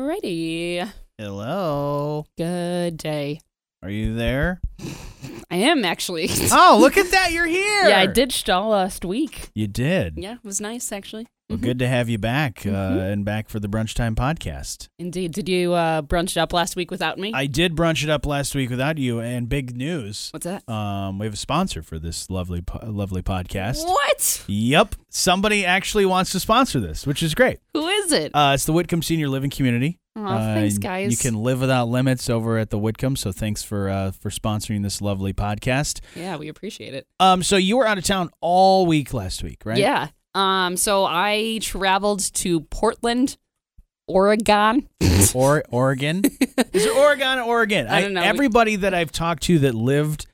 Alrighty. Hello. Good day. Are you there? I am actually. Oh, look at that. You're here. Yeah, I ditched all last week. You did. Yeah, it was nice actually. Well, good to have you back and back for the Brunch Time podcast. Indeed. Did you brunch it up last week without me? I did brunch it up last week without you, and big news. What's that? We have a sponsor for this lovely podcast. What? Yep. Somebody actually wants to sponsor this, which is great. Who is it? It's the Whitcomb Senior Living Community. Oh, thanks, guys. You can live without limits over at the Whitcomb, so thanks for sponsoring this lovely podcast. Yeah, we appreciate it. So you were out of town all week last week, right? Yeah. So I traveled to Portland, Oregon. Oregon? Is it Oregon or Oregon? I don't know. Everybody that I've talked to that lived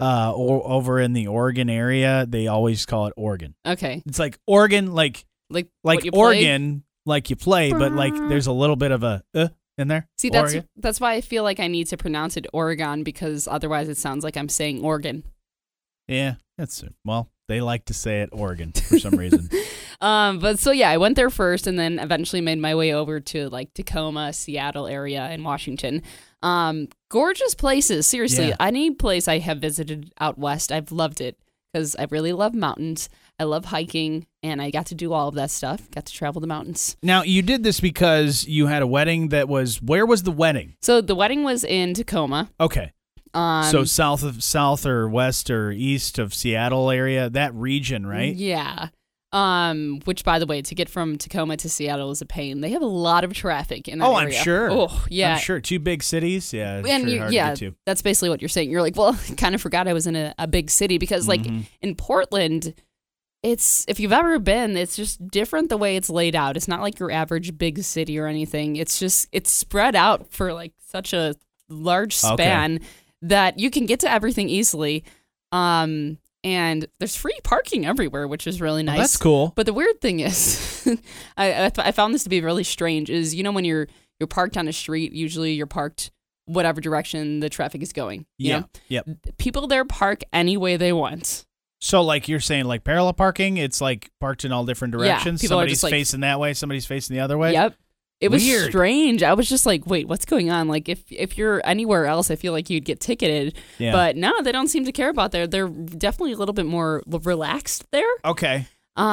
over in the Oregon area, they always call it Oregon. Okay. It's like Oregon, like what you Oregon, like you play, but like there's a little bit of a in there. See, that's why I feel like I need to pronounce it Oregon, because otherwise it sounds like I'm saying Oregon. Yeah, well, they like to say it Oregon for some reason. But so yeah, I went there first and then eventually made my way over to like Tacoma, Seattle area in Washington. Gorgeous places. Seriously, Yeah. any place I have visited out west, I've loved it because I really love mountains. I love hiking, and I got to do all of that stuff. Got to travel the mountains. Now, you did this because you had a wedding where was the wedding? So the wedding was in Tacoma. Okay. So south or west or east of Seattle area, that region, right? Yeah. Which, by the way, to get from Tacoma to Seattle is a pain. They have a lot of traffic in that area. I'm sure. Oh, yeah. I'm sure. Two big cities. Yeah. And sure hard to get to. that's basically what you're saying. You're like, well, I kind of forgot I was in a big city because, like, in Portland, if you've ever been, it's just different the way it's laid out. It's not like your average big city or anything. It's spread out for, like, such a large span that you can get to everything easily. And there's free parking everywhere, which is really nice. Oh, that's cool. But the weird thing is, I found this to be really strange, is, you know, when you're parked on a street, usually you're parked whatever direction the traffic is going. You know? Yep. People there park any way they want. So, like you're saying, like parallel parking, it's like parked in all different directions. people are Somebody's just, like, facing that way, somebody's facing the other way. Yep. It was Weird. strange. I was just like, wait, what's going on? Like, if you're anywhere else, I feel like you'd get ticketed. Yeah. But no, they don't seem to care about that. They're definitely a little bit more relaxed there. Okay.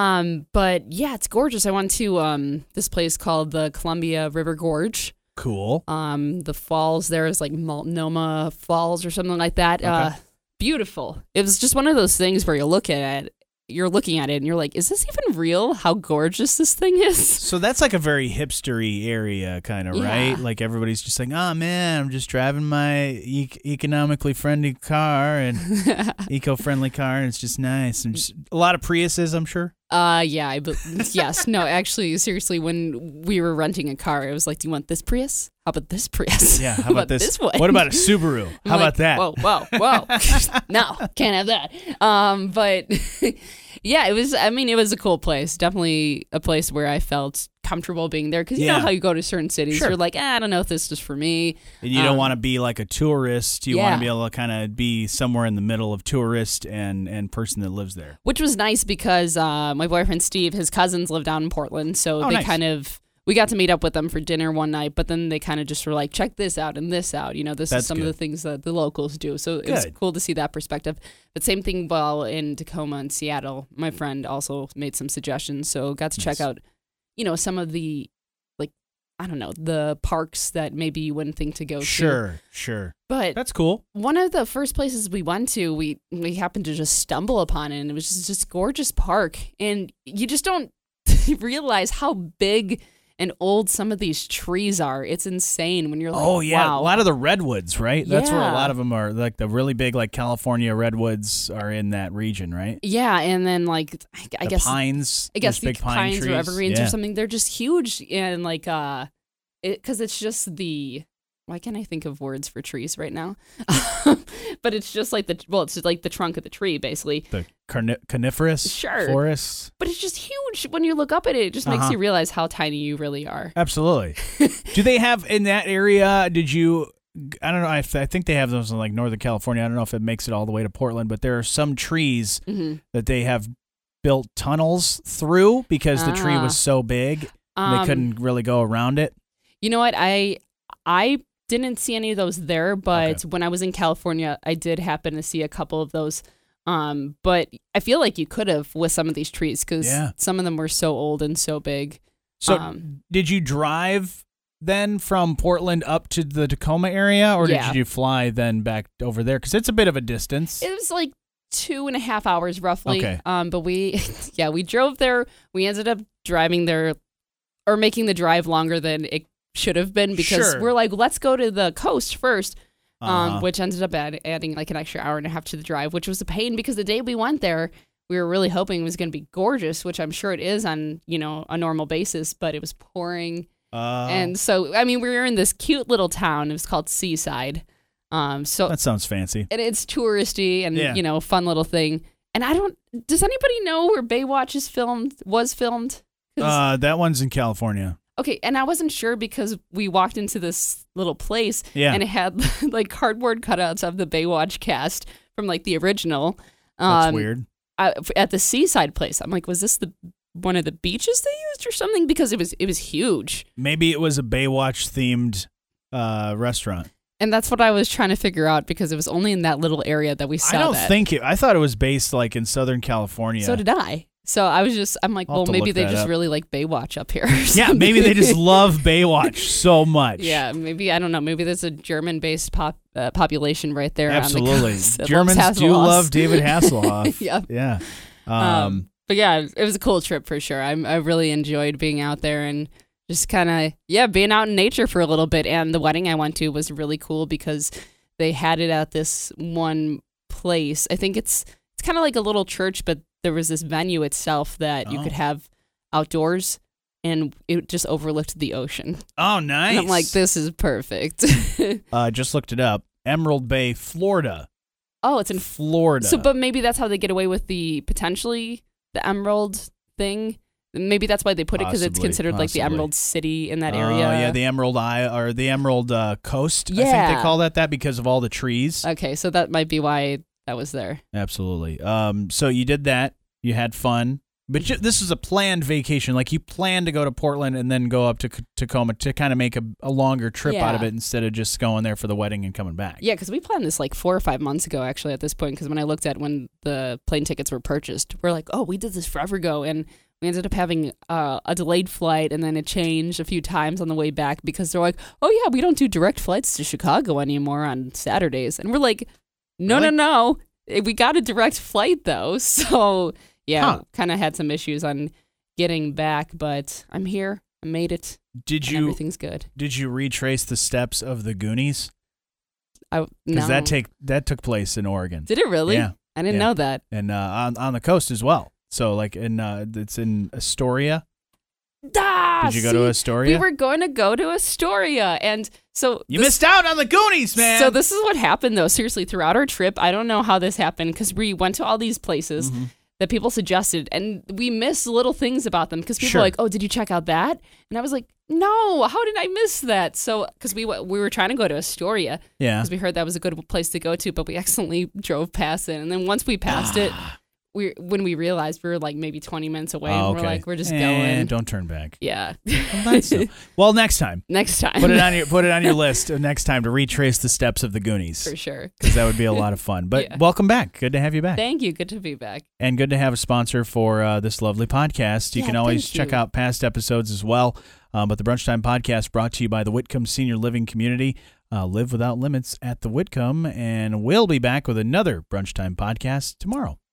But yeah, it's gorgeous. I went to this place called the Columbia River Gorge. Cool. The falls there is like Multnomah Falls or something like that. Okay. Beautiful. It was just one of those things where you're looking at it and you're like, is this even real? How gorgeous this thing is? So that's like a very hipstery area, kind of, Yeah. right? Like everybody's just like, oh man, I'm just driving my economically friendly car and eco-friendly car, and it's just nice. And just, a lot of Priuses, I'm sure. Yeah, yes. No, actually, seriously, when we were renting a car, I was like, do you want this Prius? How about this Prius? Yeah, how about this? one? What about a Subaru? How about that? Whoa. No, can't have that. But yeah, it was a cool place. Definitely a place where I felt comfortable being there. Because you know how you go to certain cities, Sure. you're like, I don't know if this is for me. And you don't want to be like a tourist. You want Yeah. to be able to kind of be somewhere in the middle of tourist and person that lives there. Which was nice because my boyfriend Steve, his cousins live down in Portland, so they nice. we got to meet up with them for dinner one night, but then they kind of just were like, check this out and this out. You know, this That's is some of good. the things that the locals do. So it was Good. cool to see that perspective. But same thing while in Tacoma and Seattle, my friend also made some suggestions. So got to check Nice. out, you know, some of the, like, I don't know, the parks that maybe you wouldn't think to go to. Sure. But That's cool. one of the first places we went to, we happened to just stumble upon it, and it was just gorgeous park. And you just don't realize how big and old some of these trees are. It's insane when you're like, Oh, yeah. wow. A lot of the redwoods, right? That's where a Yeah. lot of them are. Like the really big, like California redwoods are in that region, right? Yeah, and then like I The guess pines. I guess there's the big pine pines trees. or evergreens Yeah. or something. They're just huge, and like because it's just the. Why can't I think of words for trees right now? But it's just like it's like the trunk of the tree, basically. The coniferous Sure. forests. But it's just huge. When you look up at it, it just makes you realize how tiny you really are. Absolutely. Do they have in that area? Did you? I don't know. I think they have those in like Northern California. I don't know if it makes it all the way to Portland, but there are some trees that they have built tunnels through because the tree was so big they couldn't really go around it. You know what? I didn't see any of those there, but when I was in California, I did happen to see a couple of those. But I feel like you could have with some of these trees because some of them were so old and so big. So did you drive then from Portland up to the Tacoma area, or did you fly then back over there? Because it's a bit of a distance. It was like 2.5 hours roughly. Okay. But we drove there. We ended up driving there or making the drive longer than it should have been because we're like, let's go to the coast first, which ended up adding like an extra hour and a half to the drive, which was a pain because the day we went there, we were really hoping it was going to be gorgeous, which I'm sure it is on, a normal basis, but it was pouring. And so, I mean, we were in this cute little town. It was called Seaside. So that sounds fancy. And it's touristy and, fun little thing. And does anybody know where Baywatch was filmed? That one's in California. Okay. And I wasn't sure because we walked into this little place and it had like cardboard cutouts of the Baywatch cast from like the original. That's weird. At the Seaside place. I'm like, was this one of the beaches they used or something? Because it was huge. Maybe it was a Baywatch themed restaurant. And that's what I was trying to figure out because it was only in that little area that we saw I thought it was based like in Southern California. So did I. So I'm like, well, maybe they just really like Baywatch up here. Yeah, maybe they just love Baywatch so much. Yeah, maybe, I don't know. Maybe there's a German-based population right there. Absolutely. On the coast Germans do love David Hasselhoff. Yep. Yeah. But yeah, it was a cool trip for sure. I really enjoyed being out there and just kind of, being out in nature for a little bit. And the wedding I went to was really cool because they had it at this one place. I think it's kind of like a little church, but there was this venue itself that you could have outdoors, and it just overlooked the ocean. Oh, nice. And I'm like, this is perfect. Just looked it up. Emerald Bay, Florida. Oh, it's in Florida. So, but maybe that's how they get away with the Emerald thing. Maybe that's why they put it because it's considered like the Emerald City in that area. Oh, yeah, the Emerald or the Emerald Coast. Yeah. I think they call that because of all the trees. Okay, so that might be why that was there. Absolutely. So you did that. You had fun. But this is a planned vacation. Like you planned to go to Portland and then go up to Tacoma to kind of make a longer trip out of it instead of just going there for the wedding and coming back. Yeah, because we planned this like 4 or 5 months ago, actually, at this point. Because when I looked at when the plane tickets were purchased, we're like, oh, we did this forever ago. And we ended up having a delayed flight and then it changed a few times on the way back because they're like, oh, yeah, we don't do direct flights to Chicago anymore on Saturdays. And we're like, no. We got a direct flight, though. So... yeah, kind of had some issues on getting back, but I'm here. I made it. Everything's good. Did you retrace the steps of the Goonies? No. Because that took place in Oregon. Did it really? Yeah. I didn't know that. And on the coast as well. So like it's in Astoria. Did you go to Astoria? We were going to go to Astoria, and so you missed out on the Goonies, man. So this is what happened, though. Seriously, throughout our trip, I don't know how this happened because we went to all these places. Mm-hmm. That people suggested, and we missed little things about them because people were like, oh, did you check out that? And I was like, no, how did I miss that? So, because we were trying to go to Astoria, because we heard that was a good place to go to, but we accidentally drove past it. And then once we passed it, when we realized we were like maybe 20 minutes away, and we're like, we're just going. Don't turn back. Yeah. Well, next time. Put it on your list of next time to retrace the steps of the Goonies. For sure. Because that would be a lot of fun. But welcome back. Good to have you back. Thank you. Good to be back. And good to have a sponsor for this lovely podcast. You can always check out past episodes as well. But the Brunch Time Podcast brought to you by the Whitcomb Senior Living Community. Live without limits at the Whitcomb. And we'll be back with another Brunch Time Podcast tomorrow.